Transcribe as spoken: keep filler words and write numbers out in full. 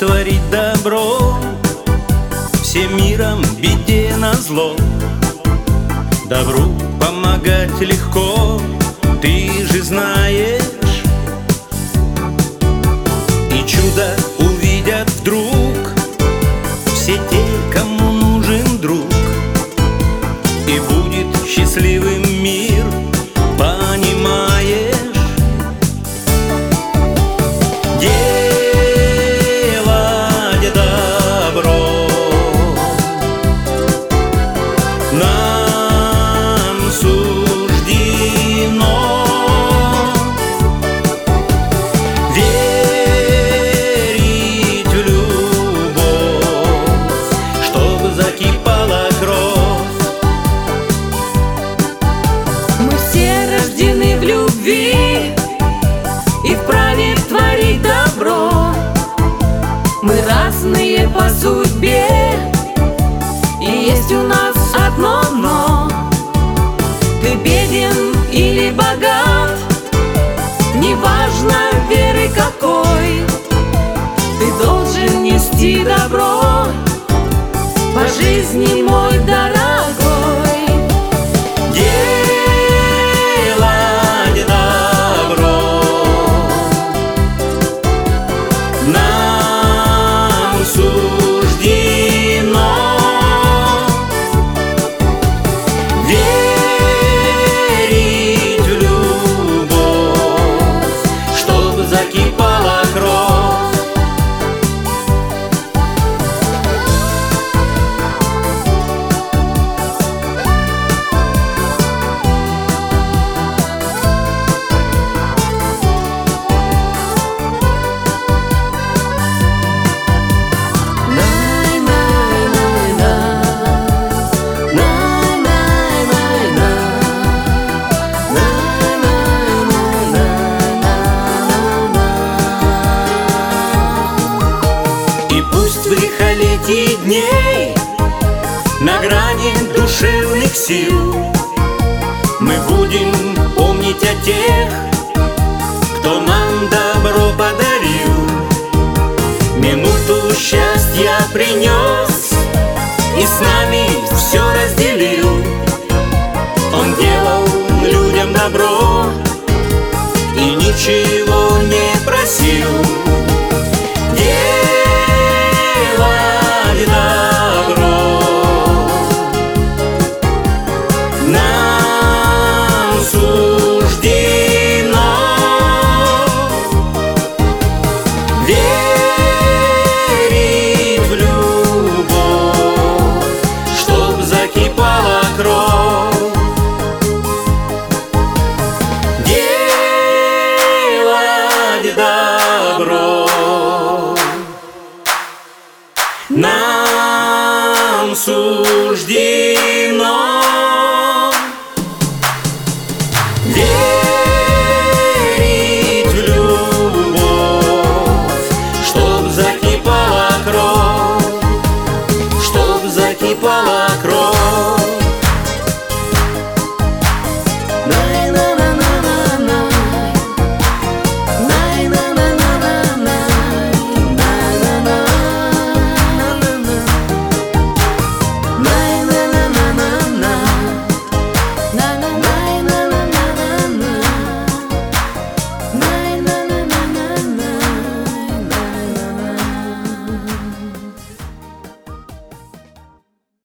творить добро, всем миром беде назло. Добру помогать легко, ты же знаешь. И чудо увидят вдруг все те, кому нужен друг. И будет счастливым мир, понимаешь? Делать добро нам суждено. Верить в любовь, чтобы закипала кровь. Мы все рождены в любви и вправе творить добро. Мы разные по судьбе, и есть у нас одно но. Ты беден или богат, неважно веры какой, ты должен нести добро по жизни, мой дорогой. Делать добро нам суждено. Верить в любовь, чтобы закипала кровь. В лихолетии дней на грани душевных сил мы будем помнить о тех, кто нам добро подарил. Минуту счастья принес и с нами все разделил. Он делал людям добро и ничего не просил. Верить в любовь, чтоб закипала кровь. Делать добро нам суждено.